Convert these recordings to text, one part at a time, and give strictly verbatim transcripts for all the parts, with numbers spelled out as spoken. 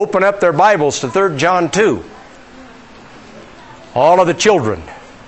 Open up their Bibles to Third John two. All of the children.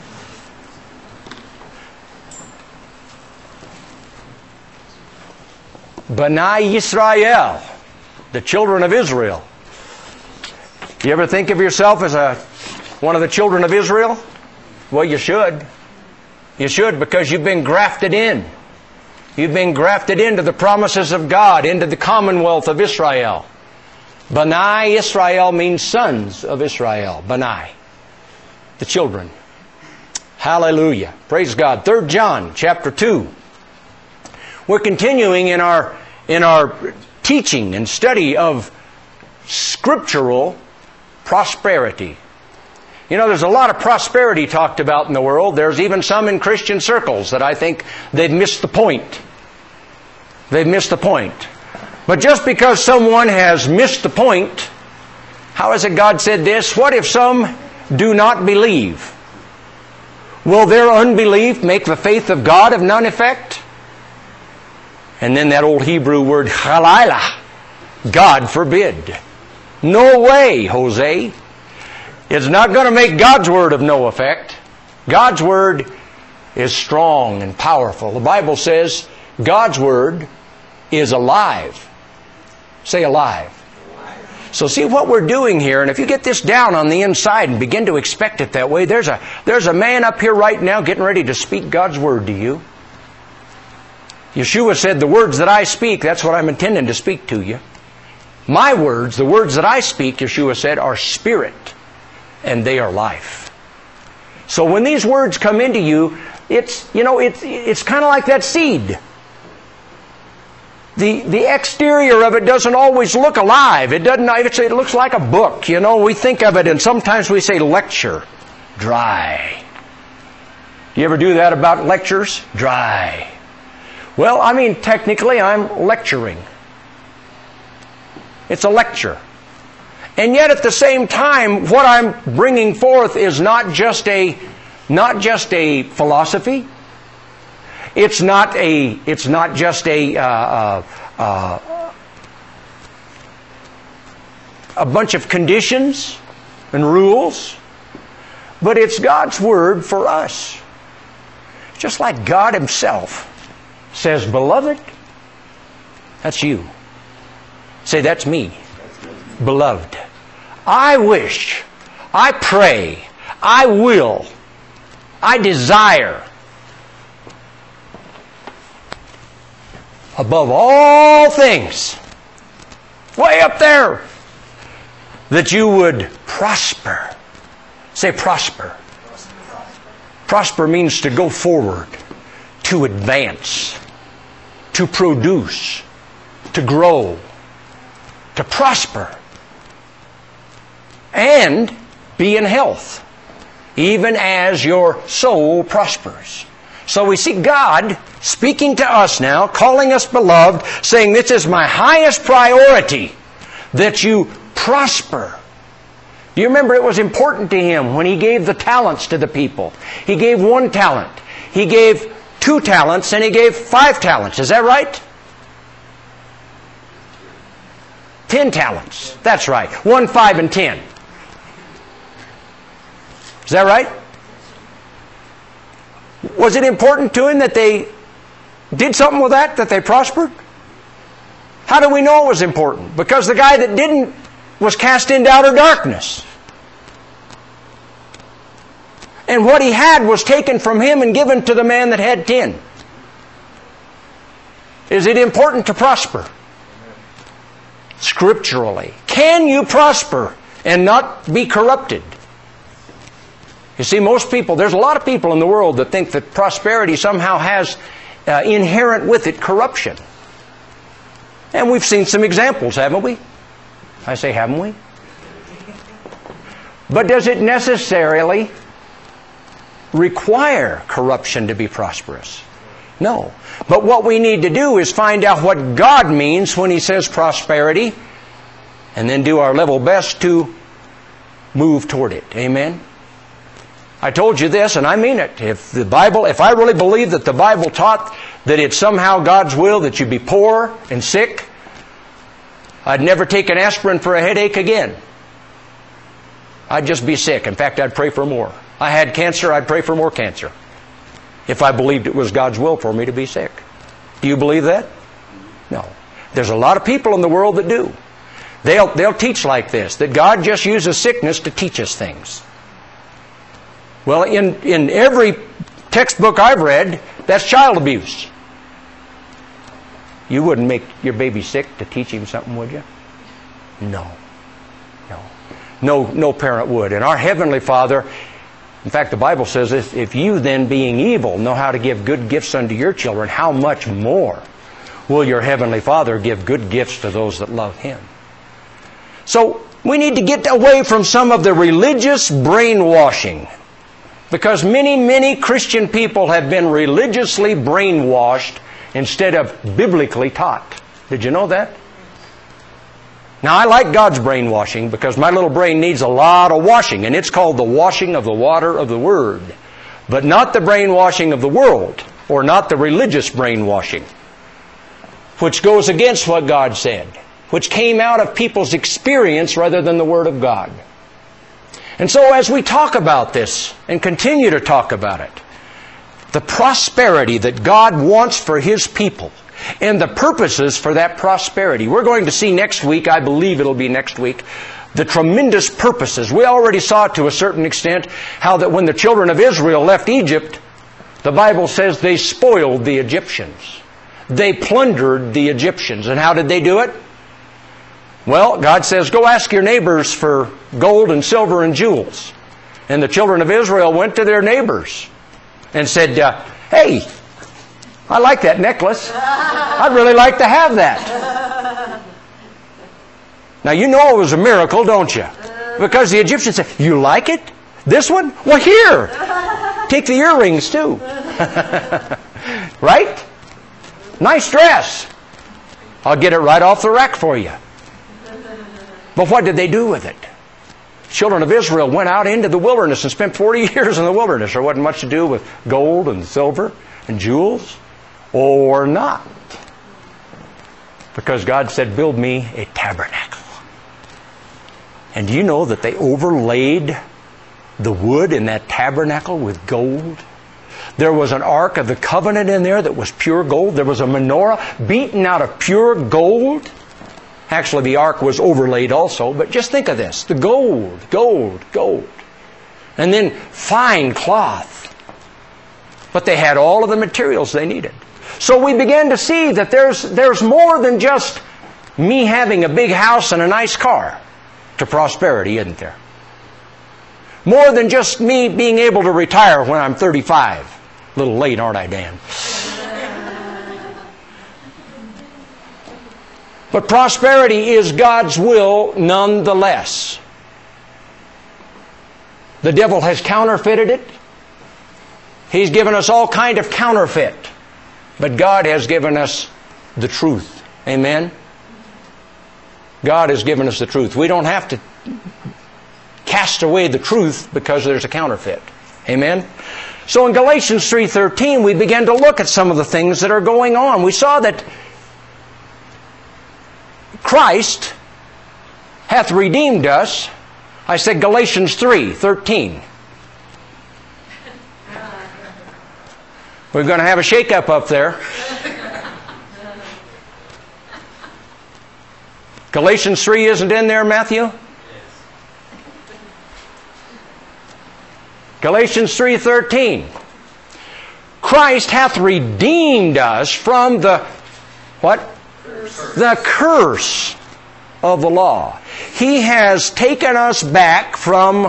B'nai Yisrael, the children of Israel. You ever think of yourself as a one of the children of Israel? Well, you should. You should, because you've been grafted in. You've been grafted into the promises of God, into the commonwealth of Israel. B'nai Israel means sons of Israel. B'nai, the children. Hallelujah. Praise God. Third John chapter two. We're continuing in our in our teaching and study of scriptural prosperity. You know, there's a lot of prosperity talked about in the world. There's even some in Christian circles that I think they've missed the point. They've missed the point. But just because someone has missed the point, how is it God said this? What if some do not believe? Will their unbelief make the faith of God of none effect? And then that old Hebrew word, chalilah, God forbid. No way, Jose. It's not going to make God's word of no effect. God's word is strong and powerful. The Bible says God's word is alive. Say alive. So see what we're doing here, and if you get this down on the inside and begin to expect it that way, there's a, there's a man up here right now getting ready to speak God's word to you. Yeshua said, the words that I speak, that's what I'm intending to speak to you. My words, the words that I speak, Yeshua said, are spirit, and they are life. So when these words come into you, it's, you know, it's, it's kind of like that seed. The, the exterior of it doesn't always look alive. It doesn't, it looks like a book. You know, we think of it and sometimes we say lecture. Dry. You ever do that about lectures? Dry. Well, I mean, technically I'm lecturing. It's a lecture. And yet at the same time, what I'm bringing forth is not just a, not just a philosophy. It's not a. It's not just a uh, uh, uh, a bunch of conditions and rules, but it's God's word for us. Just like God Himself says, "Beloved," that's you. Say, "That's me, beloved." I wish, I pray, I will, I desire, above all things, way up there, that you would prosper. Say prosper. Prosper means to go forward, to advance, to produce, to grow, to prosper, and be in health, even as your soul prospers. So we see God speaking to us now, calling us beloved, saying, this is my highest priority, that you prosper. Do you remember it was important to Him when He gave the talents to the people? He gave one talent. He gave two talents, and He gave five talents. Is that right? Ten talents. That's right. One, five, and ten. Is that right? Was it important to Him that they did something with that, that they prospered? How do we know it was important? Because the guy that didn't was cast into outer darkness. And what he had was taken from him and given to the man that had ten. Is it important to prosper? Scripturally. Can you prosper and not be corrupted? You see, most people, there's a lot of people in the world that think that prosperity somehow has uh, inherent with it corruption. And we've seen some examples, haven't we? I say, haven't we? But does it necessarily require corruption to be prosperous? No. But what we need to do is find out what God means when He says prosperity, and then do our level best to move toward it. Amen? I told you this, and I mean it. If the Bible, if I really believe that the Bible taught that it's somehow God's will that you be poor and sick, I'd never take an aspirin for a headache again. I'd just be sick. In fact, I'd pray for more. I had cancer, I'd pray for more cancer. If I believed it was God's will for me to be sick. Do you believe that? No. There's a lot of people in the world that do. They'll, they'll teach like this, that God just uses sickness to teach us things. Well, in, in every textbook I've read, that's child abuse. You wouldn't make your baby sick to teach him something, would you? No. No. No, no parent would. And our Heavenly Father, in fact, the Bible says, if, if you then, being evil, know how to give good gifts unto your children, how much more will your Heavenly Father give good gifts to those that love Him? So, we need to get away from some of the religious brainwashing. Because many, many Christian people have been religiously brainwashed instead of biblically taught. Did you know that? Now, I like God's brainwashing because my little brain needs a lot of washing, and it's called the washing of the water of the Word. But not the brainwashing of the world, or not the religious brainwashing, which goes against what God said, which came out of people's experience rather than the Word of God. And so as we talk about this, and continue to talk about it, the prosperity that God wants for His people, and the purposes for that prosperity. We're going to see next week, I believe it'll be next week, the tremendous purposes. We already saw to a certain extent how that when the children of Israel left Egypt, the Bible says they spoiled the Egyptians. They plundered the Egyptians. And how did they do it? Well, God says, go ask your neighbors for gold and silver and jewels. And the children of Israel went to their neighbors and said, uh, hey, I like that necklace. I'd really like to have that. Now, you know it was a miracle, don't you? Because the Egyptians said, you like it? This one? Well, here. Take the earrings, too. Right? Nice dress. I'll get it right off the rack for you. But what did they do with it? Children of Israel went out into the wilderness and spent forty years in the wilderness. There wasn't much to do with gold and silver and jewels. Or not. Because God said, build me a tabernacle. And do you know that they overlaid the wood in that tabernacle with gold? There was an ark of the covenant in there that was pure gold. There was a menorah beaten out of pure gold. Actually, the ark was overlaid also. But just think of this. The gold, gold, gold. And then fine cloth. But they had all of the materials they needed. So we began to see that there's, there's more than just me having a big house and a nice car to prosperity, isn't there? More than just me being able to retire when I'm thirty-five. A little late, aren't I, Dan? But prosperity is God's will nonetheless. The devil has counterfeited it. He's given us all kind of counterfeit. But God has given us the truth. Amen? God has given us the truth. We don't have to cast away the truth because there's a counterfeit. Amen? So in Galatians three thirteen, we began to look at some of the things that are going on. We saw that Christ hath redeemed us. I said Galatians three thirteen. We're going to have a shake-up up there. Galatians three isn't in there, Matthew? Galatians three thirteen. Christ hath redeemed us from the, what? Curse. The curse of the law. He has taken us back from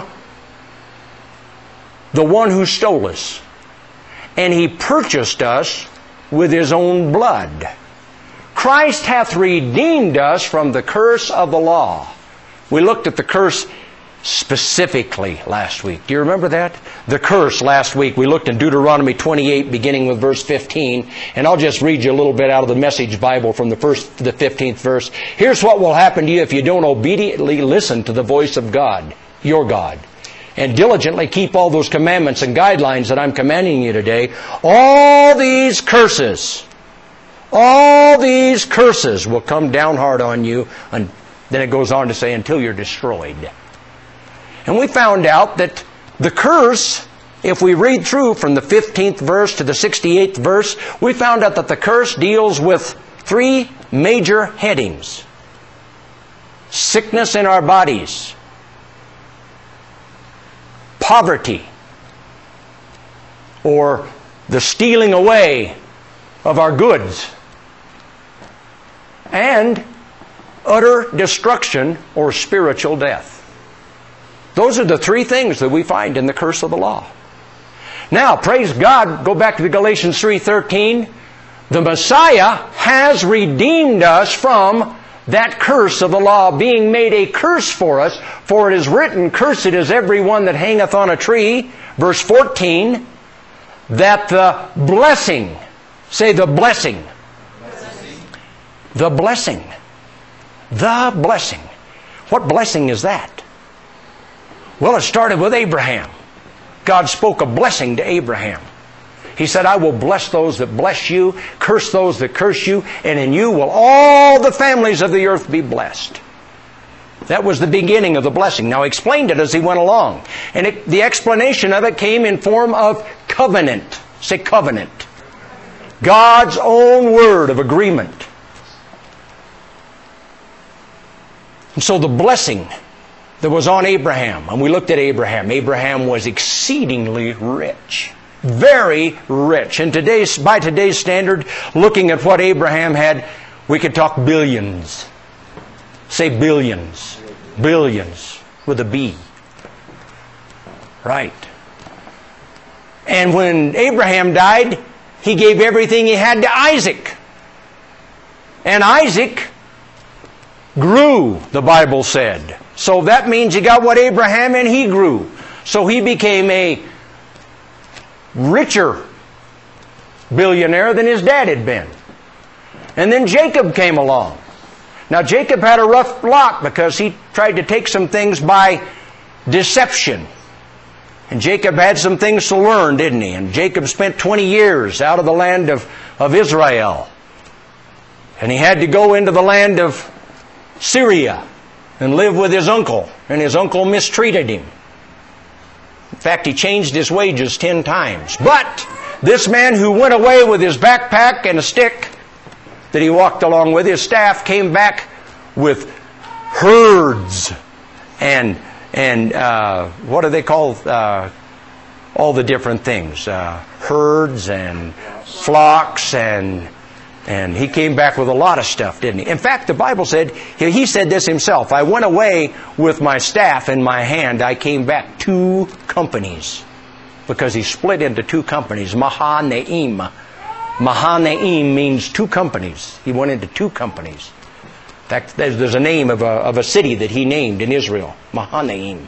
the one who stole us. And He purchased us with His own blood. Christ hath redeemed us from the curse of the law. We looked at the curse specifically last week. Do you remember that? The curse last week. We looked in Deuteronomy twenty-eight, beginning with verse fifteen. And I'll just read you a little bit out of the Message Bible from the first to the fifteenth verse. Here's what will happen to you if you don't obediently listen to the voice of God, your God, and diligently keep all those commandments and guidelines that I'm commanding you today. All these curses, all these curses will come down hard on you. And then it goes on to say, until you're destroyed. And we found out that the curse, if we read through from the fifteenth verse to the sixty-eighth verse, we found out that the curse deals with three major headings. Sickness in our bodies, poverty, or the stealing away of our goods, and utter destruction or spiritual death. Those are the three things that we find in the curse of the law. Now, praise God, go back to the Galatians three thirteen. The Messiah has redeemed us from that curse of the law, being made a curse for us. For it is written, cursed is every one that hangeth on a tree. Verse fourteen, that the blessing, say the blessing. blessing. The blessing. The blessing. What blessing is that? Well, it started with Abraham. God spoke a blessing to Abraham. He said, I will bless those that bless you, curse those that curse you, and in you will all the families of the earth be blessed. That was the beginning of the blessing. Now, he explained it as he went along. And it, the explanation of it came in form of covenant. Say covenant. God's own word of agreement. And so the blessing that was on Abraham, and we looked at Abraham. Abraham was exceedingly rich. Very rich. And today's, by today's standard, looking at what Abraham had, we could talk billions. Say billions. Billions. With a B. Right. And when Abraham died, he gave everything he had to Isaac. And Isaac grew, the Bible said. So that means he got what Abraham and he grew. So he became a richer billionaire than his dad had been. And then Jacob came along. Now Jacob had a rough lot because he tried to take some things by deception. And Jacob had some things to learn, didn't he? And Jacob spent twenty years out of the land of, of Israel. And he had to go into the land of Syria and live with his uncle. And his uncle mistreated him. In fact, he changed his wages ten times. But this man who went away with his backpack and a stick that he walked along with, his staff, came back with herds and and uh, what do they call uh, all the different things? Uh, herds and flocks and and he came back with a lot of stuff, didn't he? In fact, the Bible said, he said this himself, I went away with my staff in my hand. I came back two companies. Because he split into two companies. Mahanaim. Mahanaim means two companies. He went into two companies. In fact, there's, there's a name of a, of a city that he named in Israel. Mahanaim.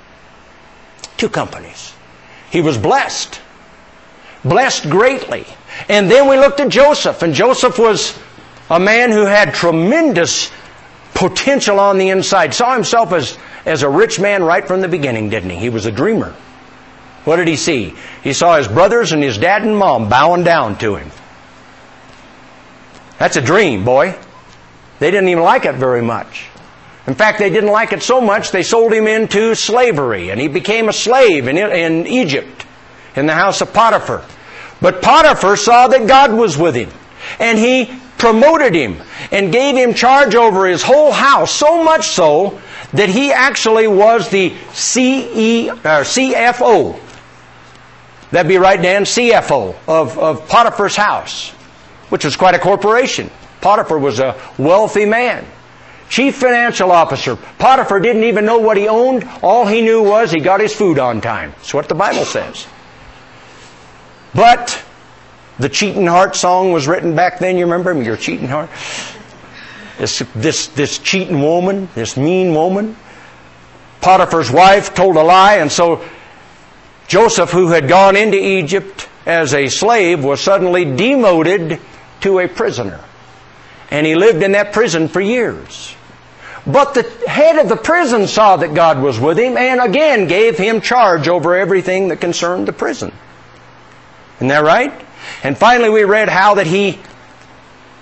Two companies. He was blessed. Blessed greatly. And then we looked at Joseph. And Joseph was a man who had tremendous potential on the inside. Saw himself as, as a rich man right from the beginning, didn't he? He was a dreamer. What did he see? He saw his brothers and his dad and mom bowing down to him. That's a dream, boy. They didn't even like it very much. In fact, they didn't like it so much, they sold him into slavery. And he became a slave in, in Egypt, in the house of Potiphar. But Potiphar saw that God was with him. And he promoted him and gave him charge over his whole house. So much so that he actually was the C E, or C F O. That'd be right, Dan, C F O of, of Potiphar's house, which was quite a corporation. Potiphar was a wealthy man. Chief financial officer. Potiphar didn't even know what he owned. All he knew was he got his food on time. That's what the Bible says. But the cheating heart song was written back then. You remember him? Your cheating heart? This, this, this cheating woman, this mean woman. Potiphar's wife told a lie, and so Joseph, who had gone into Egypt as a slave, was suddenly demoted to a prisoner. And he lived in that prison for years. But the head of the prison saw that God was with him and again gave him charge over everything that concerned the prison. Isn't that right? And finally we read how that he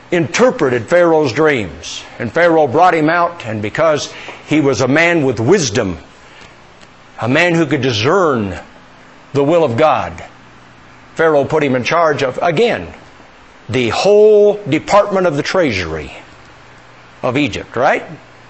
interpreted Pharaoh's dreams. And Pharaoh brought him out, and because he was a man with wisdom, a man who could discern the will of God, Pharaoh put him in charge of, again, the whole department of the treasury of Egypt, right?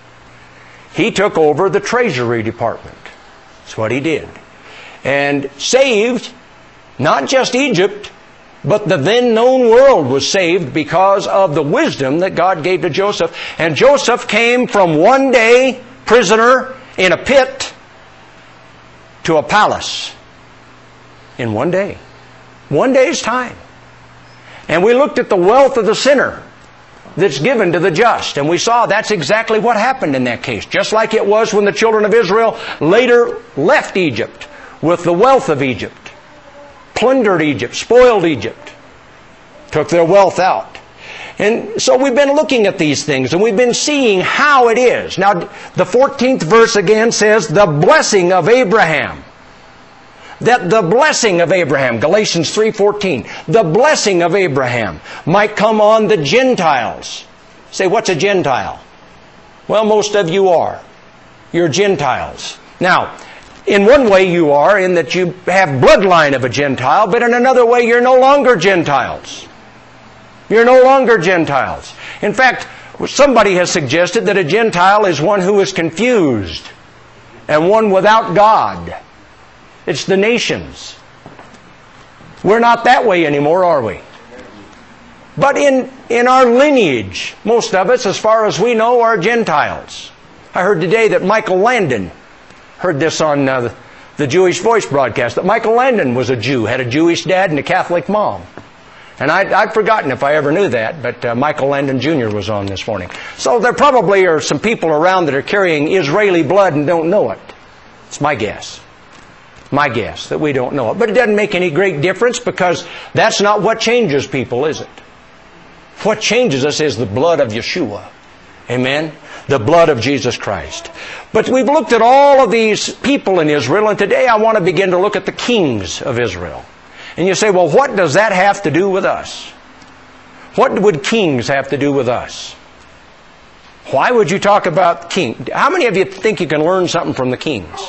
He took over the treasury department. That's what he did. And saved not just Egypt, but the then known world was saved because of the wisdom that God gave to Joseph. And Joseph came from one day prisoner in a pit to a palace in one day. One day's time. And we looked at the wealth of the sinner that's given to the just. And we saw that's exactly what happened in that case. Just like it was when the children of Israel later left Egypt with the wealth of Egypt. Plundered Egypt, spoiled Egypt. Took their wealth out. And so we've been looking at these things and we've been seeing how it is. Now the fourteenth verse again says, the blessing of Abraham. That the blessing of Abraham, Galatians three fourteen, the blessing of Abraham might come on the Gentiles. Say, what's a Gentile? Well, most of you are. You're Gentiles. Now, in one way you are, in that you have bloodline of a Gentile, but in another way you're no longer Gentiles. You're no longer Gentiles. In fact, somebody has suggested that a Gentile is one who is confused and one without God. It's the nations. We're not that way anymore, are we? But in, in our lineage, most of us, as far as we know, are Gentiles. I heard today that Michael Landon, heard this on uh, the Jewish Voice broadcast, that Michael Landon was a Jew, had a Jewish dad and a Catholic mom. And I'd, I'd forgotten if I ever knew that, but uh, Michael Landon Junior was on this morning. So there probably are some people around that are carrying Israeli blood and don't know it. It's my guess. My guess that we don't know it. But it doesn't make any great difference because that's not what changes people, is it? What changes us is the blood of Yeshua. Amen? The blood of Jesus Christ. But we've looked at all of these people in Israel, and today I want to begin to look at the kings of Israel. And you say, well, what does that have to do with us? What would kings have to do with us? Why would you talk about kings? How many of you think you can learn something from the kings?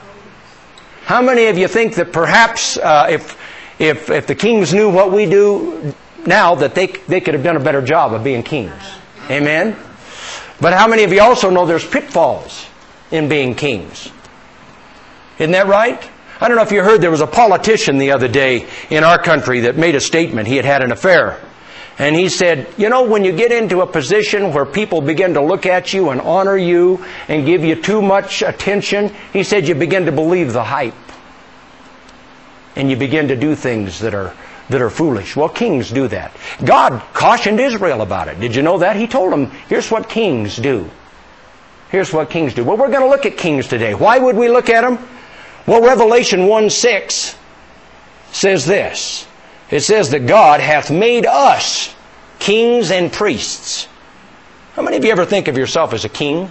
How many of you think that perhaps uh, if, if, if the kings knew what we do now, that they, they could have done a better job of being kings? Amen? But how many of you also know there's pitfalls in being kings? Isn't that right? I don't know if you heard, there was a politician the other day in our country that made a statement. He had had an affair. And he said, you know, when you get into a position where people begin to look at you and honor you and give you too much attention, he said you begin to believe the hype. And you begin to do things that are that are foolish. Well, kings do that. God cautioned Israel about it. Did you know that? He told them, here's what kings do. Here's what kings do. Well, we're going to look at kings today. Why would we look at them? Well, Revelation one six says this. It says that God hath made us kings and priests. How many of you ever think of yourself as a king?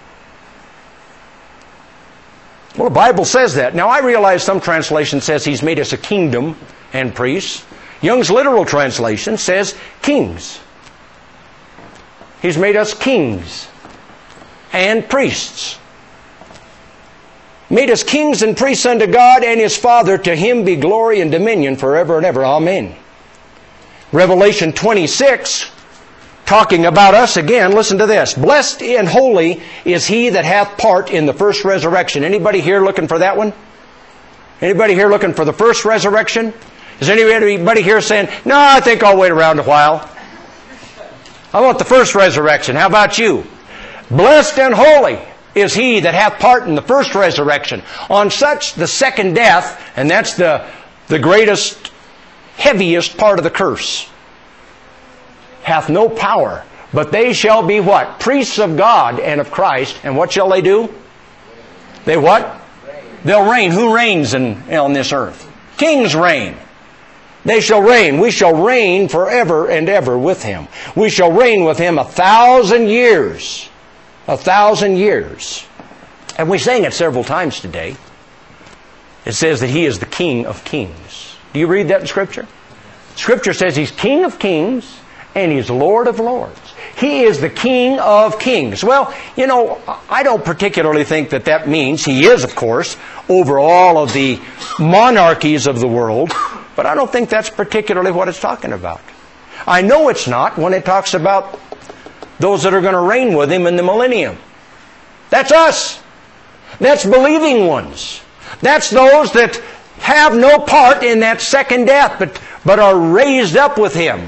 Well, the Bible says that. Now, I realize some translation says He's made us a kingdom and priests. Young's literal translation says kings. He's made us kings and priests. Made us kings and priests unto God and His Father. To Him be glory and dominion forever and ever. Amen. Revelation twenty-six, talking about us again, listen to this. Blessed and holy is he that hath part in the first resurrection. Anybody here looking for that one? Anybody here looking for the first resurrection? Is anybody here saying, no, I think I'll wait around a while. I want the first resurrection. How about you? Blessed and holy is he that hath part in the first resurrection. On such the second death, and that's the, the greatest, heaviest part of the curse, hath no power, but they shall be what? Priests of God and of Christ. And what shall they do? They what? They'll reign. Who reigns in, on this earth? Kings reign. They shall reign. We shall reign forever and ever with Him. We shall reign with Him a thousand years. A thousand years. And we sang it several times today. It says that He is the King of kings. Do you read that in Scripture? Scripture says He's King of kings and He's Lord of lords. He is the King of kings. Well, you know, I don't particularly think that that means He is, of course, over all of the monarchies of the world, but I don't think that's particularly what it's talking about. I know it's not when it talks about those that are going to reign with Him in the millennium. That's us. That's believing ones. That's those that have no part in that second death, but, but are raised up with Him.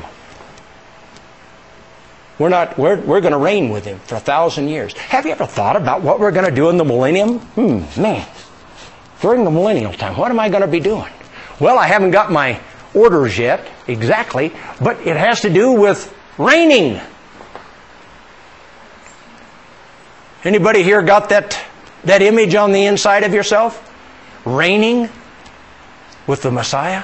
We're not, we're, we're going to reign with Him for a thousand years. Have you ever thought about what we're going to do in the millennium? Hmm, man. During the millennial time, what am I going to be doing? Well, I haven't got my orders yet, exactly, but it has to do with reigning. Anybody here got that, that image on the inside of yourself? Reigning with the Messiah?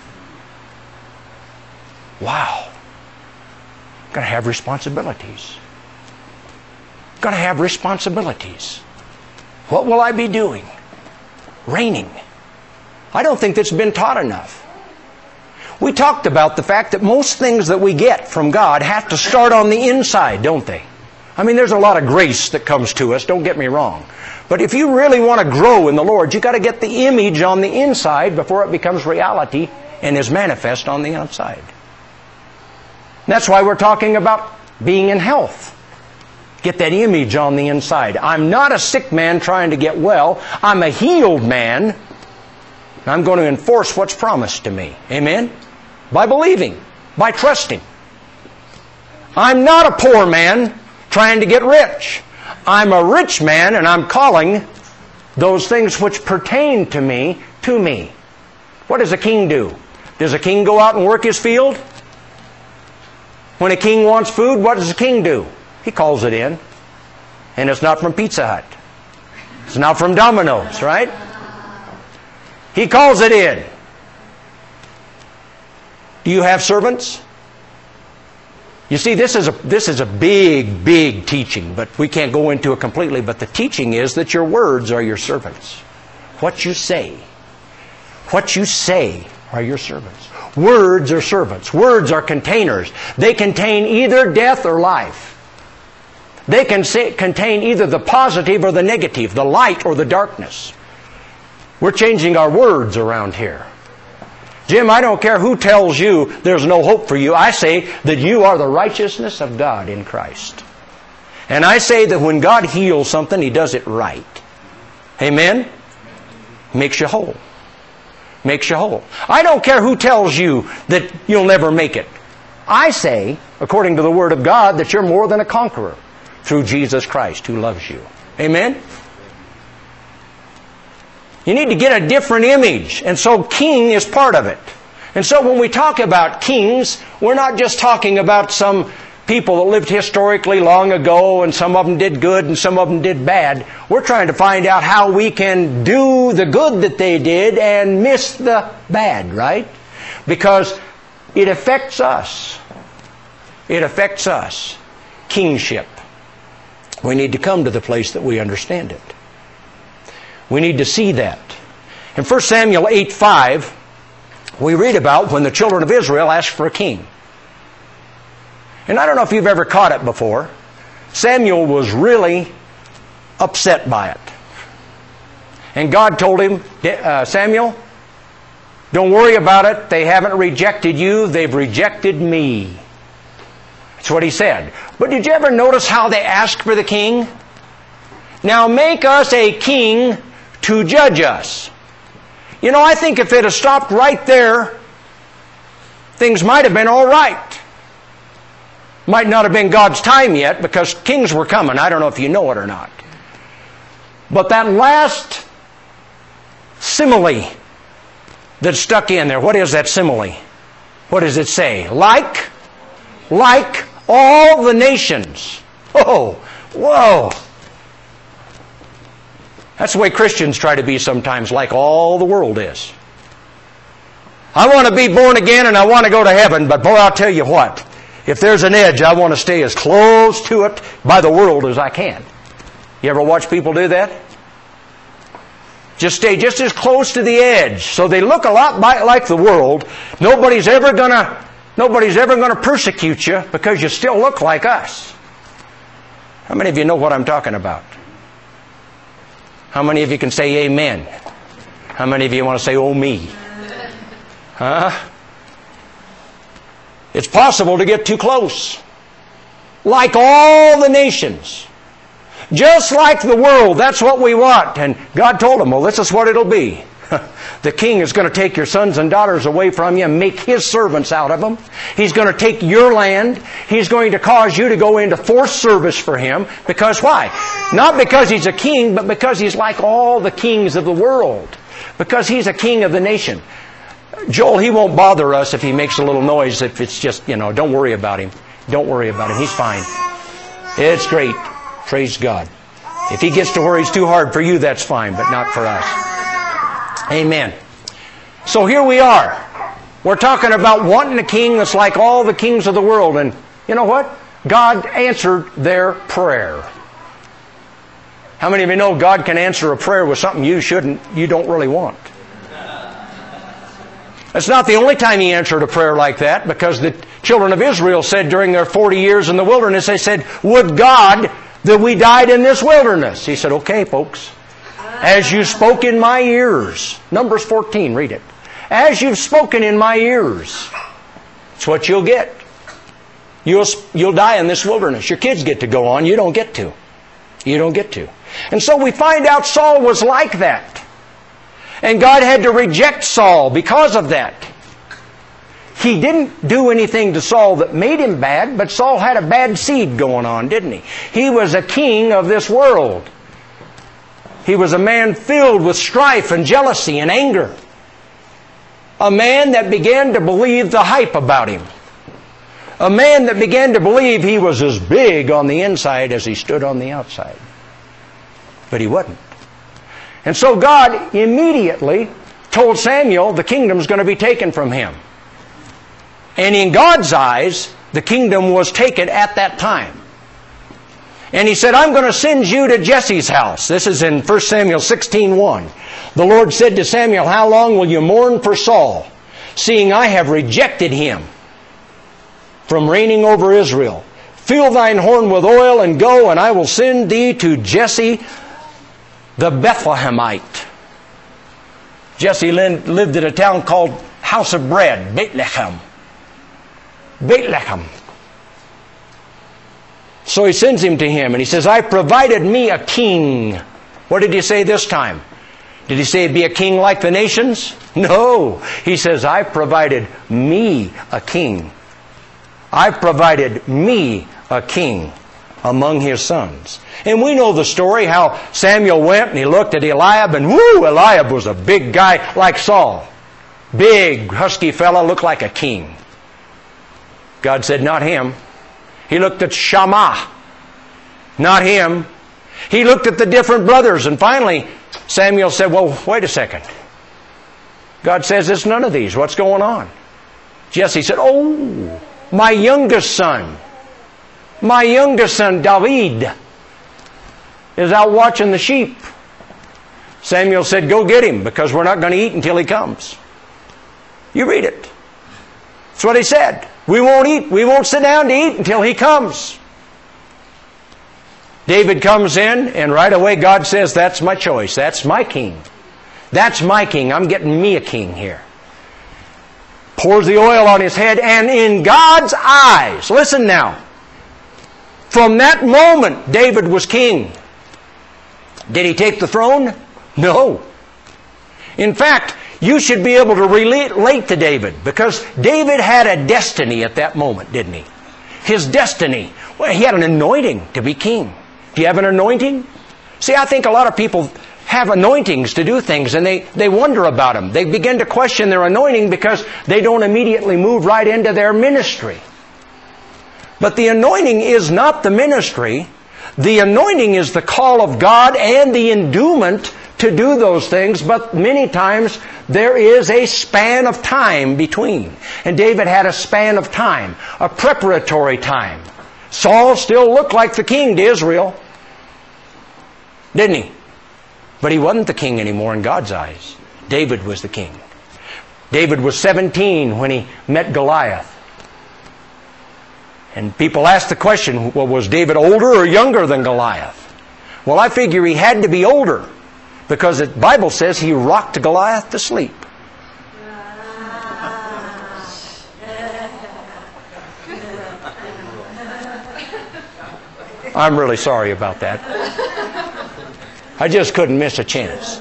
Wow. Going to have responsibilities. Going to have responsibilities. What will I be doing? Reigning. I don't think that's been taught enough. We talked about the fact that most things that we get from God have to start on the inside, don't they? I mean, there's a lot of grace that comes to us, don't get me wrong. But if you really want to grow in the Lord, you've got to get the image on the inside before it becomes reality and is manifest on the outside. That's why we're talking about being in health. Get that image on the inside. I'm not a sick man trying to get well. I'm a healed man. I'm going to enforce what's promised to me. Amen? By believing. By trusting. I'm not a poor man trying to get rich. I'm a rich man and I'm calling those things which pertain to me, to me. What does a king do? Does a king go out and work his field? When a king wants food, what does a king do? He calls it in. And it's not from Pizza Hut. It's not from Domino's, right? He calls it in. Do you have servants? You see, this is a this is a big, big teaching, but we can't go into it completely. But the teaching is that your words are your servants. What you say. What you say are your servants. Words are servants. Words are containers. They contain either death or life. They can say, contain either the positive or the negative, the light or the darkness. We're changing our words around here. Jim, I don't care who tells you there's no hope for you. I say that you are the righteousness of God in Christ. And I say that when God heals something, He does it right. Amen? Makes you whole. Makes you whole. I don't care who tells you that you'll never make it. I say, according to the Word of God, that you're more than a conqueror through Jesus Christ who loves you. Amen? You need to get a different image. And so king is part of it. And so when we talk about kings, we're not just talking about some people that lived historically long ago and some of them did good and some of them did bad. We're trying to find out how we can do the good that they did and miss the bad, right? Because it affects us. It affects us. Kingship. We need to come to the place that we understand it. We need to see that. In First Samuel eight five, we read about when the children of Israel asked for a king. And I don't know if you've ever caught it before. Samuel was really upset by it. And God told him, uh, Samuel, don't worry about it. They haven't rejected you. They've rejected me. That's what He said. But did you ever notice how they asked for the king? Now make us a king to judge us. You know, I think if it had stopped right there, things might have been all right. Might not have been God's time yet because kings were coming. I don't know if you know it or not. But that last simile that stuck in there, what is that simile? What does it say? Like, like all the nations. Oh, whoa. That's the way Christians try to be sometimes, like all the world is. I want to be born again and I want to go to heaven, but boy, I'll tell you what. If there's an edge, I want to stay as close to it by the world as I can. You ever watch people do that? Just stay just as close to the edge. So they look a lot like the world. Nobody's ever going to Nobody's ever going to persecute you because you still look like us. How many of you know what I'm talking about? How many of you can say amen? How many of you want to say, oh me? Huh? It's possible to get too close. Like all the nations. Just like the world. That's what we want. And God told them, well, this is what it'll be. The king is going to take your sons and daughters away from you and make his servants out of them. He's going to take your land. He's going to cause you to go into forced service for him. Because why? Not because he's a king, but because he's like all the kings of the world. Because he's a king of the nation. Joel, he won't bother us if he makes a little noise. If it's just, you know, don't worry about him. Don't worry about him. He's fine. It's great. Praise God. If he gets to where he's too hard for you, that's fine, but not for us. Amen. So here we are. We're talking about wanting a king that's like all the kings of the world. And you know what? God answered their prayer. How many of you know God can answer a prayer with something you shouldn't, you don't really want? It's not the only time He answered a prayer like that, because the children of Israel said during their forty years in the wilderness, they said, would God that we died in this wilderness? He said, okay, folks. As you spoke in my ears. Numbers fourteen, read it. As you've spoken in my ears. That's what you'll get. You'll, you'll die in this wilderness. Your kids get to go on. You don't get to. You don't get to. And so we find out Saul was like that. And God had to reject Saul because of that. He didn't do anything to Saul that made him bad, but Saul had a bad seed going on, didn't he? He was a king of this world. He was a man filled with strife and jealousy and anger. A man that began to believe the hype about him. A man that began to believe he was as big on the inside as he stood on the outside. But he wasn't. And so God immediately told Samuel the kingdom's going to be taken from him. And in God's eyes, the kingdom was taken at that time. And He said, I'm going to send you to Jesse's house. This is in First Samuel sixteen one. The Lord said to Samuel, how long will you mourn for Saul, seeing I have rejected him from reigning over Israel? Fill thine horn with oil and go, and I will send thee to Jesse the Bethlehemite. Jesse lived in a town called House of Bread, Bethlehem. Bethlehem. So He sends him to him, and He says, I provided me a king. What did He say this time? Did He say be a king like the nations? No. He says, I provided me a king. I provided me a king among his sons. And we know the story, how Samuel went and he looked at Eliab, and whoo, Eliab was a big guy like Saul. Big, husky fella, looked like a king. God said, not him. He looked at Shammah. Not him. He looked at the different brothers, and finally Samuel said, well, wait a second. God says it's none of these. What's going on? Jesse said, oh, my youngest son. My youngest son, David, is out watching the sheep. Samuel said, go get him, because we're not going to eat until he comes. You read it. That's what he said. We won't eat. We won't sit down to eat until he comes. David comes in, and right away God says, that's my choice. That's my king. That's my king. I'm getting me a king here. Pours the oil on his head, and in God's eyes, listen now, from that moment, David was king. Did he take the throne? No. In fact, you should be able to relate to David, because David had a destiny at that moment, didn't he? His destiny. Well, he had an anointing to be king. Do you have an anointing? See, I think a lot of people have anointings to do things, and they, they wonder about them. They begin to question their anointing because they don't immediately move right into their ministry. But the anointing is not the ministry. The anointing is the call of God and the endowment to do those things, but many times there is a span of time between. And David had a span of time, a preparatory time. Saul still looked like the king to Israel, didn't he? But he wasn't the king anymore in God's eyes. David was the king. David was seventeen when he met Goliath. And people ask the question, well, was David older or younger than Goliath? Well, I figure he had to be older, because the Bible says he rocked Goliath to sleep. I'm really sorry about that. I just couldn't miss a chance.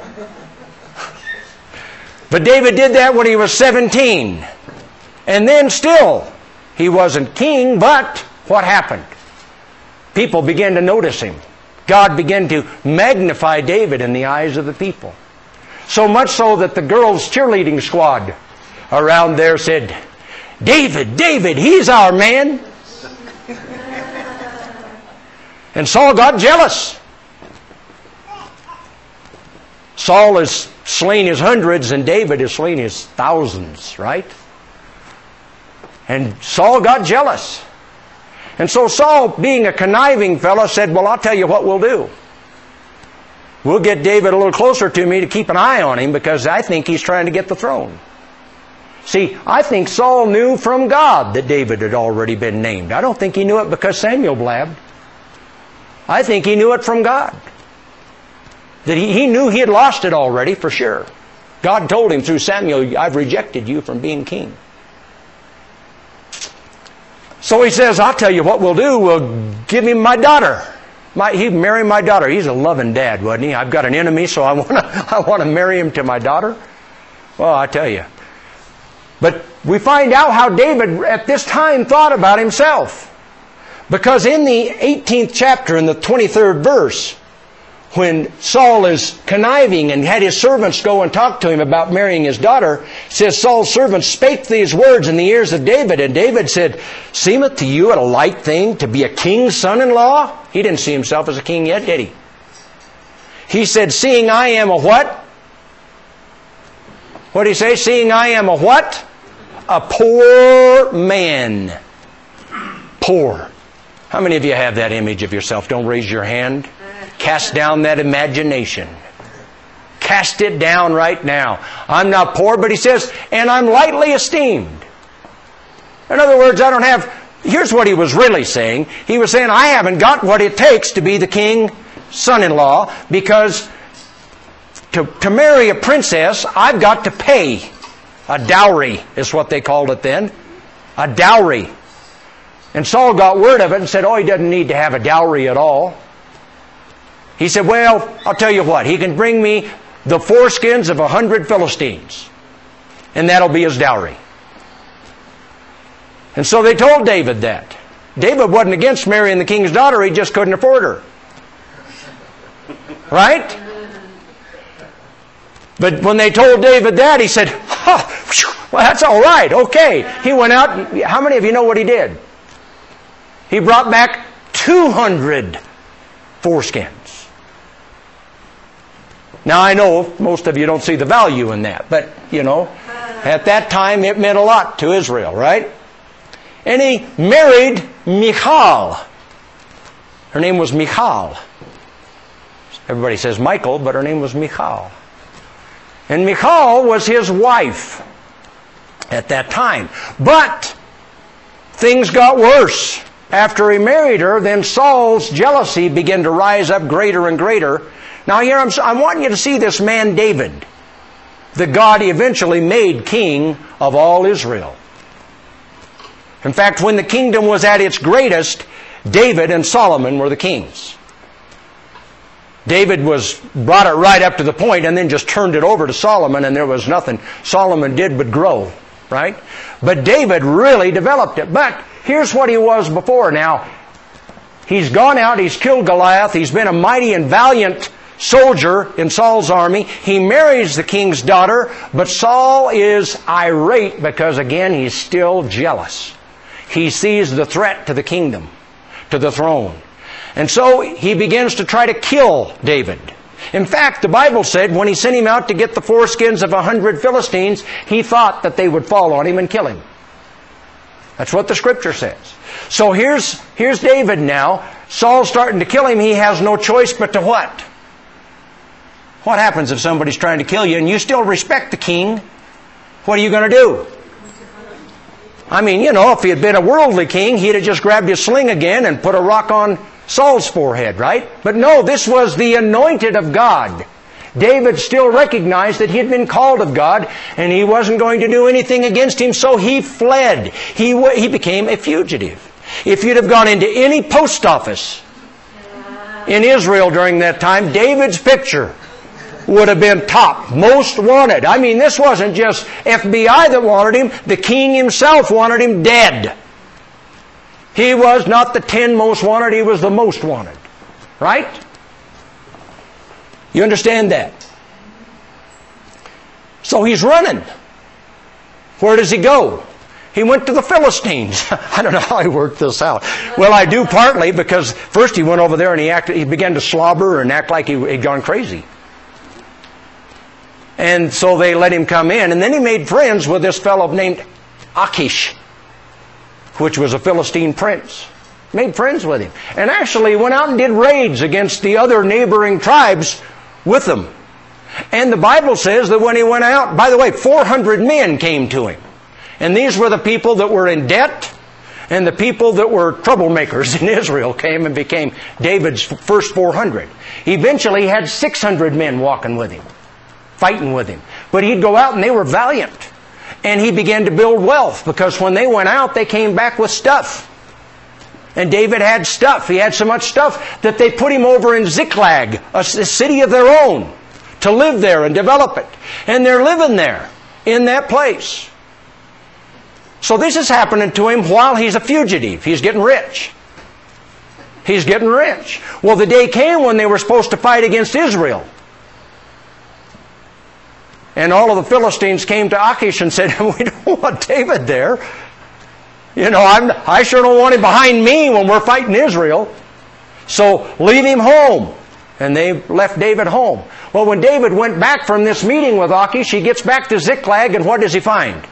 But David did that when he was seventeen. And then still, he wasn't king, but what happened? People began to notice him. God began to magnify David in the eyes of the people. So much so that the girls' cheerleading squad around there said, David, David, he's our man. And Saul got jealous. Saul has slain his hundreds and David has slain his thousands, right? And Saul got jealous. And so Saul, being a conniving fellow, said, well, I'll tell you what we'll do. We'll get David a little closer to me to keep an eye on him, because I think he's trying to get the throne. See, I think Saul knew from God that David had already been named. I don't think he knew it because Samuel blabbed. I think he knew it from God. That he, he knew he had lost it already for sure. God told him through Samuel, I've rejected you from being king. So he says, I'll tell you what we'll do. We'll give him my daughter. My, he'd marry my daughter. He's a loving dad, wasn't he? I've got an enemy, so I want to I want to marry him to my daughter. Well, I tell you. But we find out how David at this time thought about himself. Because in the eighteenth chapter, in the twenty-third verse, when Saul is conniving and had his servants go and talk to him about marrying his daughter, it says Saul's servants spake these words in the ears of David. And David said, seemeth to you a light thing to be a king's son-in-law? He didn't see himself as a king yet, did he? He said, seeing I am a what? What did he say? Seeing I am a what? A poor man. Poor. How many of you have that image of yourself? Don't raise your hand. Cast down that imagination. Cast it down right now. I'm not poor, but he says, and I'm lightly esteemed. In other words, I don't have... Here's what he was really saying. He was saying, I haven't got what it takes to be the king's son-in-law, because to, to marry a princess, I've got to pay. A dowry is what they called it then. A dowry. And Saul got word of it and said, oh, he doesn't need to have a dowry at all. He said, well, I'll tell you what. He can bring me the foreskins of a hundred Philistines. And that'll be his dowry. And so they told David that. David wasn't against marrying the king's daughter. He just couldn't afford her. Right? But when they told David that, he said, oh, well, that's all right. Okay. He went out. And, how many of you know what he did? He brought back two hundred foreskins. Now, I know most of you don't see the value in that, but, you know, at that time it meant a lot to Israel, right? And he married Michal. Her name was Michal. Everybody says Michael, but her name was Michal. And Michal was his wife at that time. But things got worse. After he married her, then Saul's jealousy began to rise up greater and greater. Now here I'm, I'm wanting you to see this man David, the God he eventually made king of all Israel. In fact, when the kingdom was at its greatest, David and Solomon were the kings. David was brought it right up to the point and then just turned it over to Solomon, and there was nothing Solomon did but grow, right? But David really developed it. But here's what he was before. Now, he's gone out, he's killed Goliath, he's been a mighty and valiant soldier in Saul's army. He marries the king's daughter, but Saul is irate because, again, he's still jealous. He sees the threat to the kingdom, to the throne. And so he begins to try to kill David. In fact, the Bible said when he sent him out to get the foreskins of a hundred Philistines, he thought that they would fall on him and kill him. That's what the Scripture says. So here's, here's David now. Saul's starting to kill him. He has no choice but to what? What happens if somebody's trying to kill you and you still respect the king? What are you going to do? I mean, you know, if he had been a worldly king, he'd have just grabbed his sling again and put a rock on Saul's forehead, right? But no, this was the anointed of God. David still recognized that he had been called of God, and he wasn't going to do anything against him, so he fled. He, he became a fugitive. If you'd have gone into any post office in Israel during that time, David's picture would have been top, most wanted. I mean, this wasn't just F B I that wanted him. The king himself wanted him dead. He was not the ten most wanted, he was the most wanted. Right? You understand that? So he's running. Where does he go? He went to the Philistines. I don't know how he worked this out. Well, I do partly because first he went over there and he acted, he began to slobber and act like he had gone crazy. And so they let him come in. And then he made friends with this fellow named Achish, which was a Philistine prince. Made friends with him. And actually went out and did raids against the other neighboring tribes with them. And the Bible says that when he went out, by the way, four hundred men came to him. And these were the people that were in debt, and the people that were troublemakers in Israel came and became David's first four hundred. Eventually he had six hundred men walking with him, fighting with him. But he'd go out and they were valiant. And he began to build wealth, because when they went out, they came back with stuff. And David had stuff. He had so much stuff that they put him over in Ziklag, a city of their own, to live there and develop it. And they're living there, in that place. So this is happening to him while he's a fugitive. He's getting rich. He's getting rich. Well, the day came when they were supposed to fight against Israel. And all of the Philistines came to Achish and said, we don't want David there. You know, I'm, I sure don't want him behind me when we're fighting Israel. So leave him home. And they left David home. Well, when David went back from this meeting with Achish, he gets back to Ziklag, and what does he find?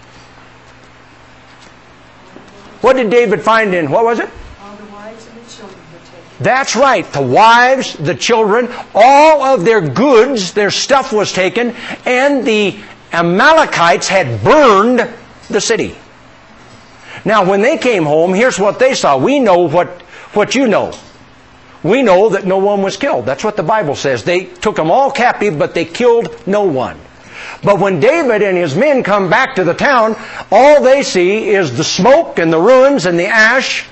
What did David find in, what was it? All the wives and the children were taken. That's right. The wives, the children, all of their goods, their stuff was taken, and the Amalekites had burned the city. Now, when they came home, here's what they saw. We know what, what you know. We know that no one was killed. That's what the Bible says. They took them all captive, but they killed no one. But when David and his men come back to the town, all they see is the smoke and the ruins and the ash.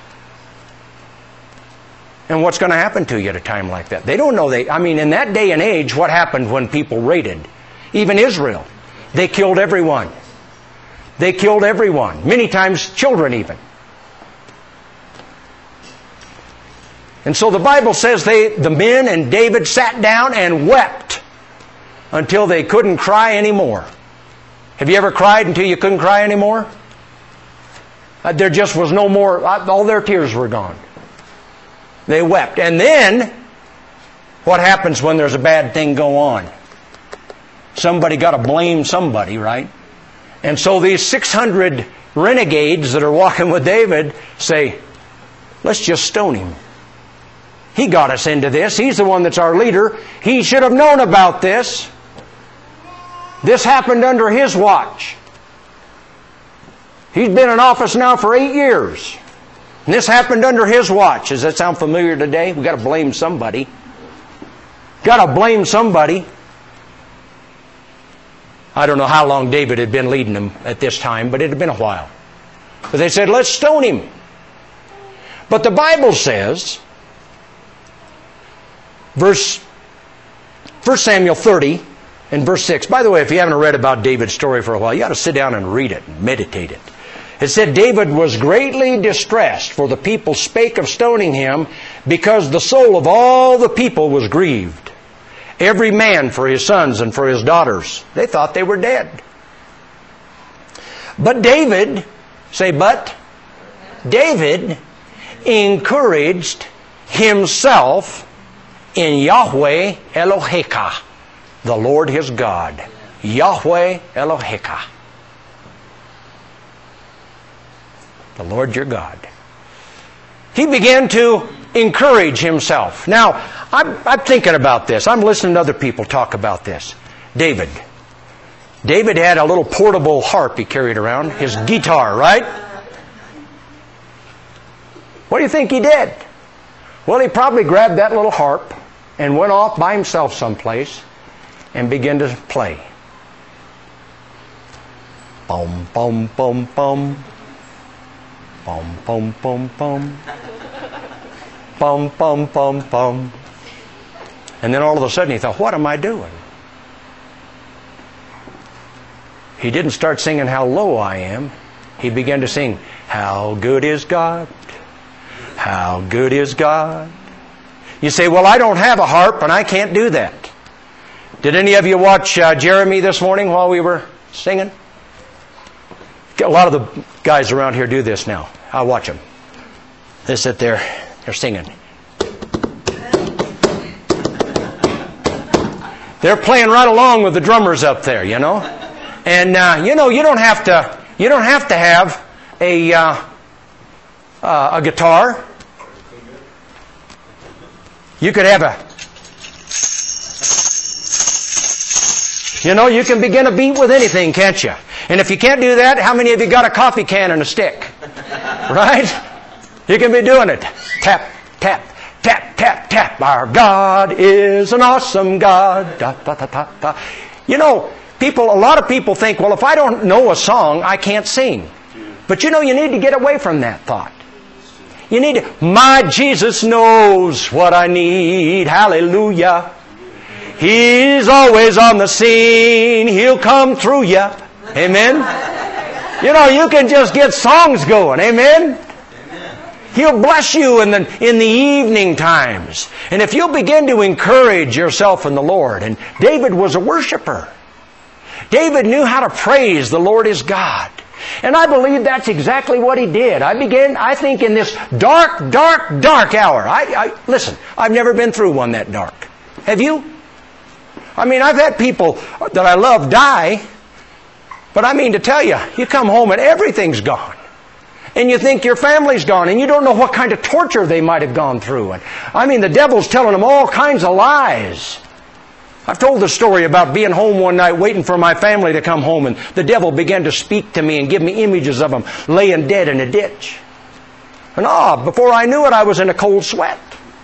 And what's going to happen to you at a time like that? They don't know. They, I mean, in that day and age, what happened when people raided? Even Israel. They killed everyone. They killed everyone. Many times children even. And so the Bible says they, the men and David sat down and wept until they couldn't cry anymore. Have you ever cried until you couldn't cry anymore? Uh, there just was no more, uh, all their tears were gone. They wept. And then, what happens when there's a bad thing go on? Somebody got to blame somebody, right? And so these six hundred renegades that are walking with David say, let's just stone him. He got us into this. He's the one that's our leader. He should have known about this. This happened under his watch. He's been in office now for eight years. And this happened under his watch. Does that sound familiar today? We've got to blame somebody. Got to blame somebody. I don't know how long David had been leading them at this time, but it had been a while. But they said, let's stone him. But the Bible says, verse First Samuel thirty and verse six. By the way, if you haven't read about David's story for a while, you ought to sit down and read it and meditate it. It said, David was greatly distressed, for the people spake of stoning him, because the soul of all the people was grieved. Every man for his sons and for his daughters. They thought they were dead. But David, say but, David encouraged himself in Yahweh Eloheka, the Lord his God. Yahweh Eloheka, the Lord your God. He began to encourage himself. Now, I'm, I'm thinking about this. I'm listening to other people talk about this. David. David had a little portable harp he carried around, his guitar, right? What do you think he did? Well, he probably grabbed that little harp and went off by himself someplace and began to play. Bum, bum, bum, bum. Bum, bum, bum, bum. Bum, bum, bum, bum. And then all of a sudden he thought, what am I doing? He didn't start singing how low I am. He began to sing, how good is God? How good is God? You say, well, I don't have a harp and I can't do that. Did any of you watch uh, Jeremy this morning while we were singing? A lot of the guys around here do this now. I'll watch them. They sit there, they're singing. They're playing right along with the drummers up there, you know. And uh, you know, you don't have to. You don't have to have a uh, uh, a guitar. You could have a. You know, you can begin a beat with anything, can't you? And if you can't do that, how many of you got a coffee can and a stick? Right? You can be doing it. Tap, tap, tap, tap, tap. Our God is an awesome God. Da, da, da, da, da. You know, people. A lot of people think, well, if I don't know a song, I can't sing. But you know, you need to get away from that thought. You need to, my Jesus knows what I need. Hallelujah. He's always on the scene. He'll come through you. Amen. You know, you can just get songs going. Amen. He'll bless you in the, in the evening times. And if you'll begin to encourage yourself in the Lord. And David was a worshiper. David knew how to praise the Lord his God. And I believe that's exactly what he did. I began, I think, in this dark, dark, dark hour. I, I listen, I've never been through one that dark. Have you? I mean, I've had people that I love die. But I mean to tell you, you come home and everything's gone. And you think your family's gone. And you don't know what kind of torture they might have gone through. And I mean, the devil's telling them all kinds of lies. I've told the story about being home one night waiting for my family to come home, and the devil began to speak to me and give me images of them laying dead in a ditch. And ah, before I knew it, I was in a cold sweat.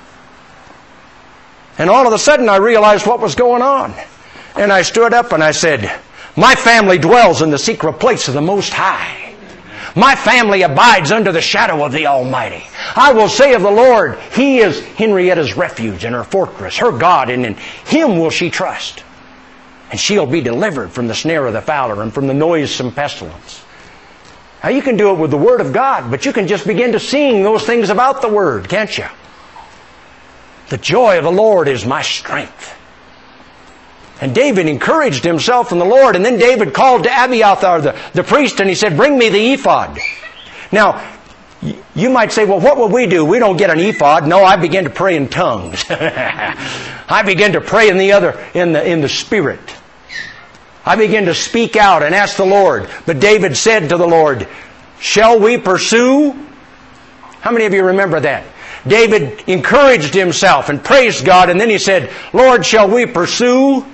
And all of a sudden I realized what was going on. And I stood up and I said, my family dwells in the secret place of the Most High. My family abides under the shadow of the Almighty. I will say of the Lord, He is Henrietta's refuge and her fortress, her God, and in Him will she trust. And she'll be delivered from the snare of the fowler and from the noisome pestilence. Now you can do it with the Word of God, but you can just begin to sing those things about the Word, can't you? The joy of the Lord is my strength. And David encouraged himself in the Lord. And then David called to Abiathar, the, the priest, and he said, bring me the ephod. Now, you might say, well, what will we do? We don't get an ephod. No, I begin to pray in tongues. I begin to pray in the other, in the, in the Spirit. I begin to speak out and ask the Lord. But David said to the Lord, shall we pursue? How many of you remember that? David encouraged himself and praised God, and then he said, Lord, shall we pursue?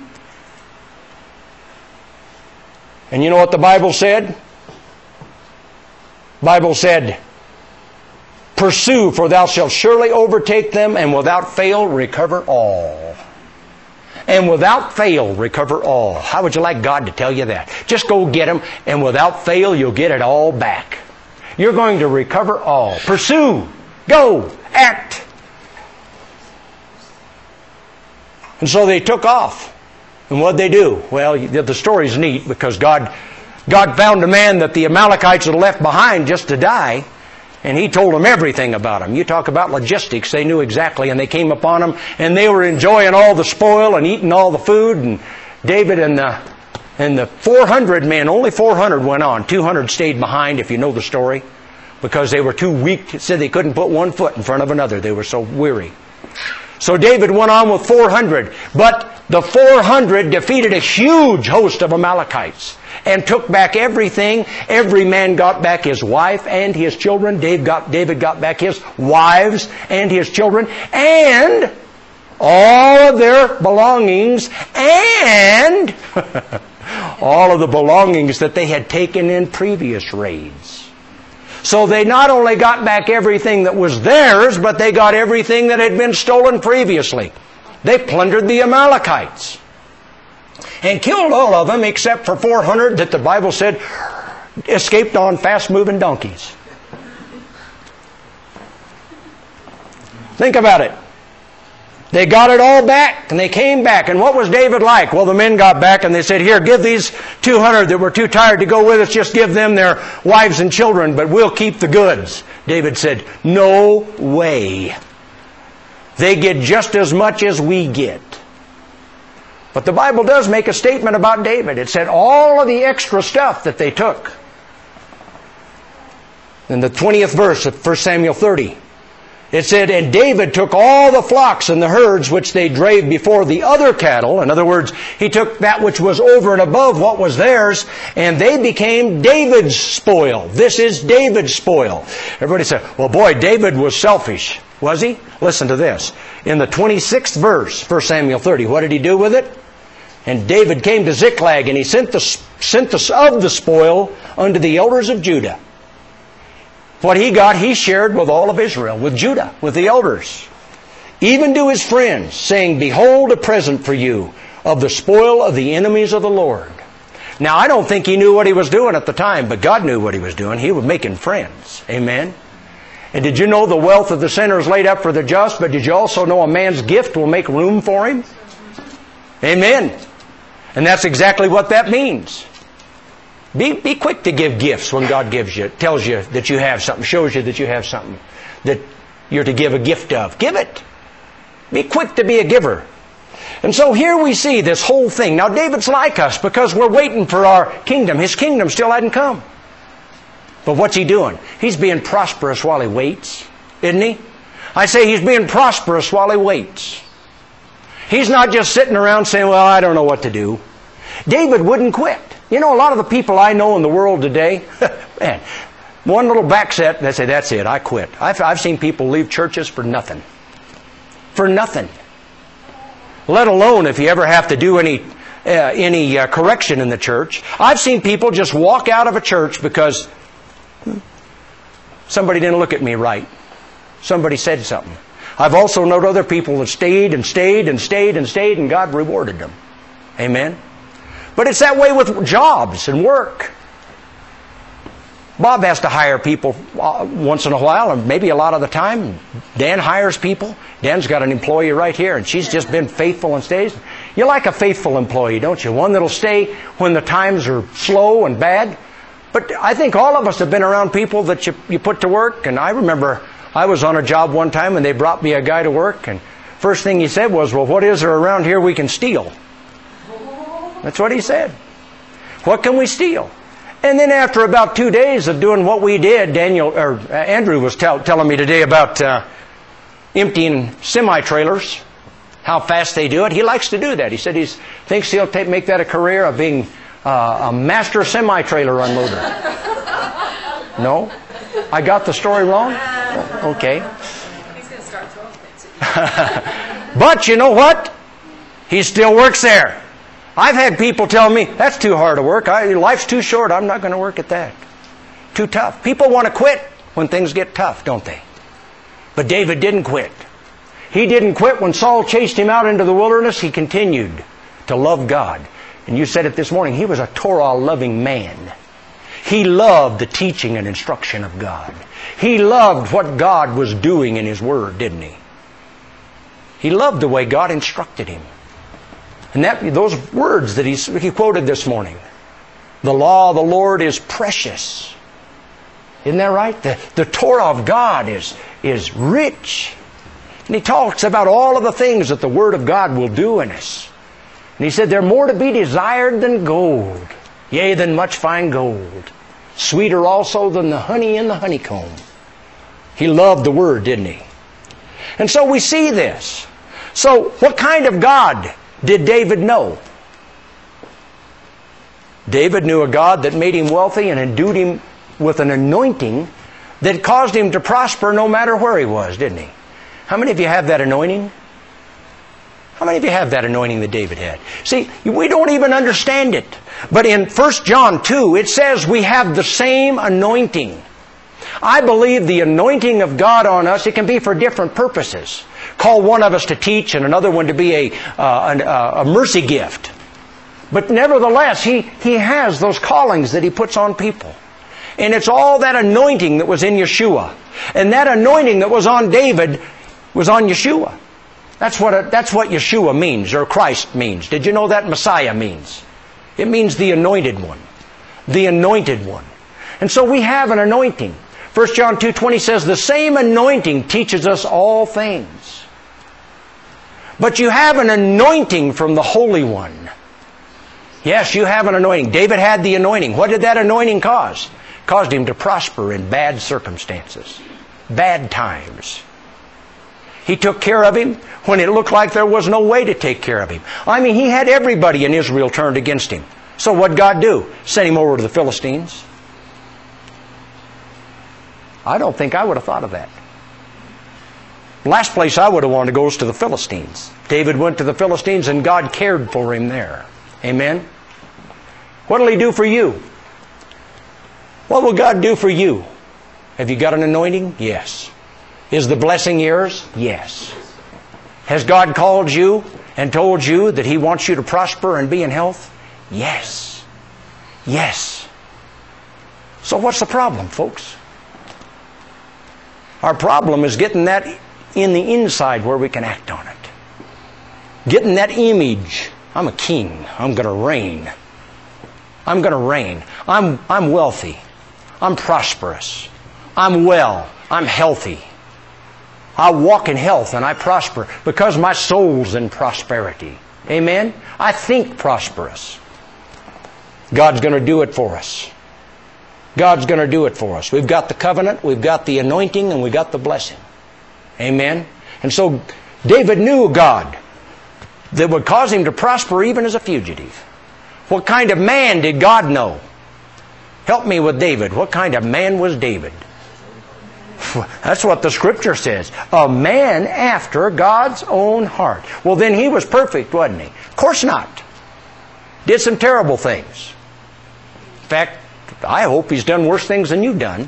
And you know what the Bible said? The Bible said, pursue, for thou shalt surely overtake them, and without fail recover all. And without fail recover all. How would you like God to tell you that? Just go get them, and without fail you'll get it all back. You're going to recover all. Pursue. Go. Act. And so they took off. And what'd they do? Well, the story's neat because God, God found a man that the Amalekites had left behind just to die. And He told them everything about them. You talk about logistics. They knew exactly. And they came upon them. And they were enjoying all the spoil and eating all the food. And David and the, and the four hundred men, only four hundred went on. two hundred stayed behind, if you know the story. Because they were too weak. It said they couldn't put one foot in front of another. They were so weary. So David went on with four hundred. But the four hundred defeated a huge host of Amalekites and took back everything. Every man got back his wife and his children. David got, David got back his wives and his children. And all of their belongings and all of the belongings that they had taken in previous raids. So they not only got back everything that was theirs, but they got everything that had been stolen previously. They plundered the Amalekites and killed all of them except for four hundred that the Bible said escaped on fast-moving donkeys. Think about it. They got it all back, and they came back. And what was David like? Well, the men got back, and they said, here, give these two hundred that were too tired to go with us, just give them their wives and children, but we'll keep the goods. David said, no way. They get just as much as we get. But the Bible does make a statement about David. It said all of the extra stuff that they took. In the twentieth verse of First Samuel thirty, it said, and David took all the flocks and the herds which they drave before the other cattle. In other words, he took that which was over and above what was theirs, and they became David's spoil. This is David's spoil. Everybody said, well, boy, David was selfish. Was he? Listen to this. In the twenty-sixth verse, First Samuel thirty, what did he do with it? And David came to Ziklag, and he sent the, sent the of the spoil unto the elders of Judah. What he got, he shared with all of Israel, with Judah, with the elders. Even to his friends, saying, behold, a present for you of the spoil of the enemies of the Lord. Now, I don't think he knew what he was doing at the time, but God knew what he was doing. He was making friends. Amen? And did you know the wealth of the sinner is laid up for the just, but did you also know a man's gift will make room for him? Amen. And that's exactly what that means. Be, be quick to give gifts when God gives you, tells you that you have something, shows you that you have something that you're to give a gift of. Give it. Be quick to be a giver. And so here we see this whole thing. Now David's like us because we're waiting for our kingdom. His kingdom still hadn't come. But what's he doing? He's being prosperous while he waits, isn't he? I say he's being prosperous while he waits. He's not just sitting around saying, well, I don't know what to do. David wouldn't quit. You know, a lot of the people I know in the world today, man, one little backset, they say, that's it, I quit. I've, I've seen people leave churches for nothing. For nothing. Let alone if you ever have to do any uh, any uh, correction in the church. I've seen people just walk out of a church because somebody didn't look at me right. Somebody said something. I've also known other people that stayed and stayed and stayed and stayed, and God rewarded them. Amen? But it's that way with jobs and work. Bob has to hire people once in a while, and maybe a lot of the time. Dan hires people. Dan's got an employee right here, and she's just been faithful and stays. You like a faithful employee, don't you? One that'll stay when the times are slow and bad. But I think all of us have been around people that you, you put to work. And I remember I was on a job one time, and they brought me a guy to work, and first thing he said was, well, what is there around here we can steal? That's what he said. What can we steal? And then after about two days of doing what we did, Daniel or uh, Andrew was tell, telling me today about uh, emptying semi-trailers, how fast they do it. He likes to do that. He said he thinks he'll take, make that a career of being uh, a master semi-trailer unloader. No? I got the story wrong? Oh, okay. He's going to start throwing things. But you know what? He still works there. I've had people tell me, that's too hard to work. I, life's too short. I'm not going to work at that. Too tough. People want to quit when things get tough, don't they? But David didn't quit. He didn't quit when Saul chased him out into the wilderness. He continued to love God. And you said it this morning, he was a Torah-loving man. He loved the teaching and instruction of God. He loved what God was doing in His Word, didn't he? He loved the way God instructed him. And that, those words that he, he quoted this morning, the law of the Lord is precious. Isn't that right? The, the Torah of God is, is rich. And he talks about all of the things that the Word of God will do in us. And he said, they're more to be desired than gold, yea, than much fine gold. Sweeter also than the honey in the honeycomb. He loved the Word, didn't he? And so we see this. So what kind of God did David know? David knew a God that made him wealthy and endued him with an anointing that caused him to prosper no matter where he was, didn't he? How many of you have that anointing? How many of you have that anointing that David had? See, we don't even understand it. But in First John two, it says we have the same anointing. I believe the anointing of God on us, it can be for different purposes. Call one of us to teach and another one to be a, uh, a, a mercy gift. But nevertheless, He, He has those callings that He puts on people. And it's all that anointing that was in Yeshua. And that anointing that was on David was on Yeshua. That's what, a, that's what Yeshua means, or Christ means. Did you know that Messiah means? It means the anointed one. The anointed one. And so we have an anointing. First John two twenty says, the same anointing teaches us all things. But you have an anointing from the Holy One. Yes, you have an anointing. David had the anointing. What did that anointing cause? It caused him to prosper in bad circumstances. Bad times. He took care of him when it looked like there was no way to take care of him. I mean, he had everybody in Israel turned against him. So what'd God do? Send him over to the Philistines. I don't think I would have thought of that. Last place I would have wanted to go is to the Philistines. David went to the Philistines and God cared for him there. Amen? What'll He do for you? What will God do for you? Have you got an anointing? Yes. Is the blessing yours? Yes. Has God called you and told you that He wants you to prosper and be in health? Yes. Yes. So what's the problem, folks? Our problem is getting that in the inside where we can act on it. Getting that image. I'm a king. I'm going to reign. I'm going to reign. I'm, I'm wealthy. I'm prosperous. I'm well. I'm healthy. I walk in health and I prosper because my soul's in prosperity. Amen? I think prosperous. God's going to do it for us. God's going to do it for us. We've got the covenant, we've got the anointing, and we've got the blessing. Amen? And so David knew God that would cause him to prosper even as a fugitive. What kind of man did God know? Help me with David. What kind of man was David? That's what the Scripture says. A man after God's own heart. Well, then he was perfect, wasn't he? Of course not. Did some terrible things. In fact, I hope he's done worse things than you've done.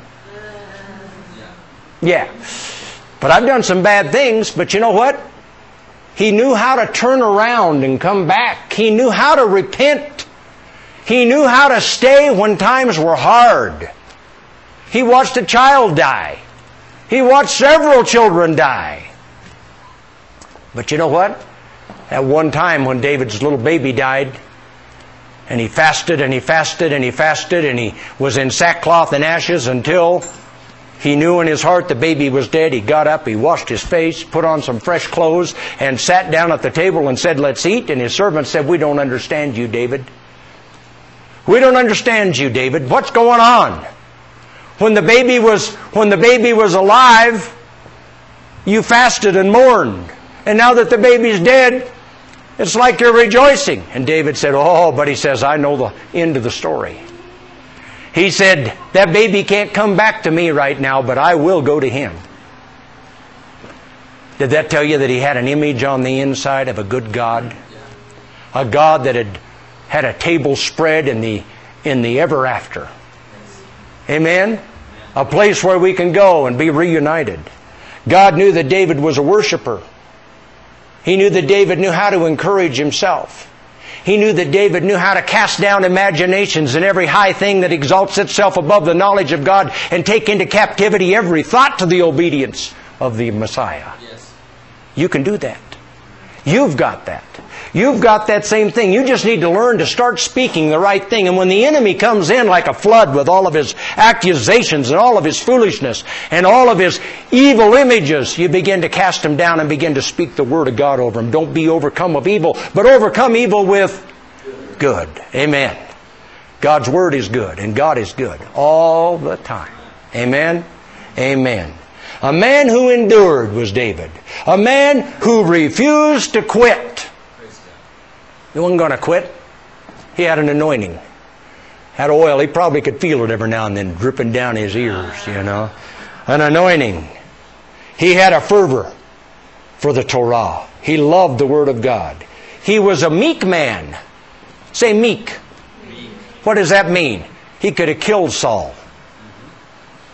Yeah. But I've done some bad things, but you know what? He knew how to turn around and come back. He knew how to repent. He knew how to stay when times were hard. He watched a child die. He watched several children die. But you know what? At one time when David's little baby died, and he fasted and he fasted and he fasted and he was in sackcloth and ashes until he knew in his heart the baby was dead. He got up, he washed his face, put on some fresh clothes, and sat down at the table and said, "Let's eat." And his servants said, "We don't understand you, David. We don't understand you, David. What's going on? When the baby was, when the baby was alive, you fasted and mourned. And now that the baby's dead, it's like you're rejoicing." And David said, "Oh, but," he says, "I know the end of the story." He said, "That baby can't come back to me right now, but I will go to him." Did that tell you that he had an image on the inside of a good God? A God that had had a table spread in the, in the ever after. Amen? A place where we can go and be reunited. God knew that David was a worshiper. He knew that David knew how to encourage himself. He knew that David knew how to cast down imaginations and every high thing that exalts itself above the knowledge of God and take into captivity every thought to the obedience of the Messiah. Yes. You can do that. You've got that. You've got that same thing. You just need to learn to start speaking the right thing. And when the enemy comes in like a flood with all of his accusations and all of his foolishness and all of his evil images, you begin to cast him down and begin to speak the Word of God over him. Don't be overcome of evil, but overcome evil with good. Amen. God's Word is good, and God is good all the time. Amen. Amen. A man who endured was David. A man who refused to quit. He wasn't going to quit. He had an anointing. Had oil. He probably could feel it every now and then dripping down his ears, you know. An anointing. He had a fervor for the Torah. He loved the Word of God. He was a meek man. Say meek. Meek. What does that mean? He could have killed Saul.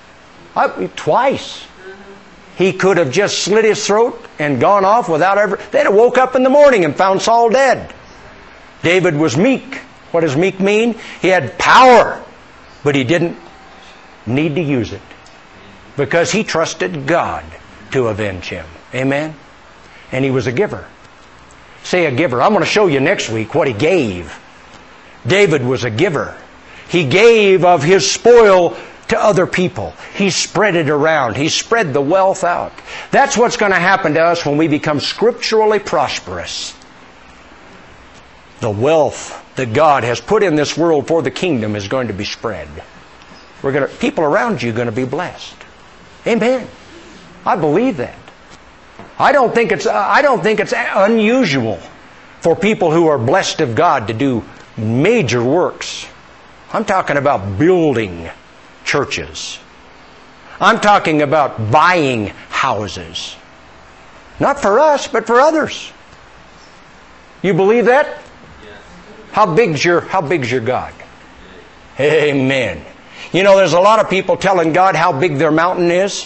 I, twice. He could have just slit his throat and gone off without ever... They'd have woke up in the morning and found Saul dead. David was meek. What does meek mean? He had power, but he didn't need to use it because he trusted God to avenge him. Amen? And he was a giver. Say a giver. I'm going to show you next week what he gave. David was a giver. He gave of his spoil to other people. He spread it around. He spread the wealth out. That's what's going to happen to us when we become scripturally prosperous. The wealth that God has put in this world for the kingdom is going to be spread. We're going to, people around you are going to be blessed. Amen. I believe that. I don't think it's I don't think it's unusual for people who are blessed of God to do major works. I'm talking about building churches. I'm talking about buying houses. Not for us, but for others. You believe that? How big's your How big's your God? Amen. You know, there's a lot of people telling God how big their mountain is.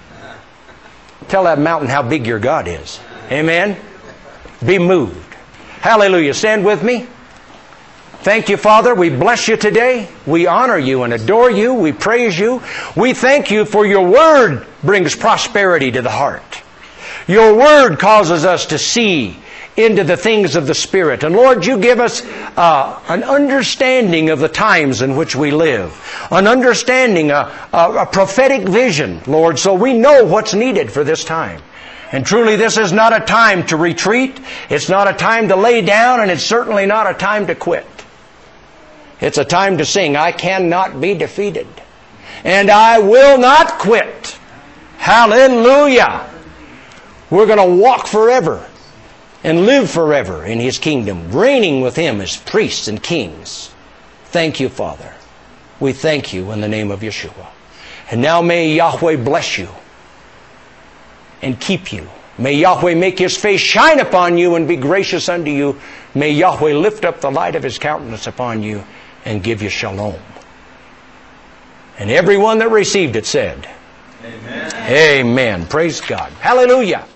Tell that mountain how big your God is. Amen. Be moved. Hallelujah. Stand with me. Thank you, Father. We bless you today. We honor you and adore you. We praise you. We thank you for your word brings prosperity to the heart. Your word causes us to see into the things of the Spirit. And Lord, you give us uh, an understanding of the times in which we live. An understanding, a, a, a prophetic vision, Lord, so we know what's needed for this time. And truly this is not a time to retreat. It's not a time to lay down, and it's certainly not a time to quit. It's a time to sing, I cannot be defeated, and I will not quit. Hallelujah. We're going to walk forever and live forever in His kingdom, reigning with Him as priests and kings. Thank you, Father. We thank you in the name of Yeshua. And now may Yahweh bless you and keep you. May Yahweh make His face shine upon you and be gracious unto you. May Yahweh lift up the light of His countenance upon you and give you shalom. And everyone that received it said, Amen. Amen. Praise God. Hallelujah.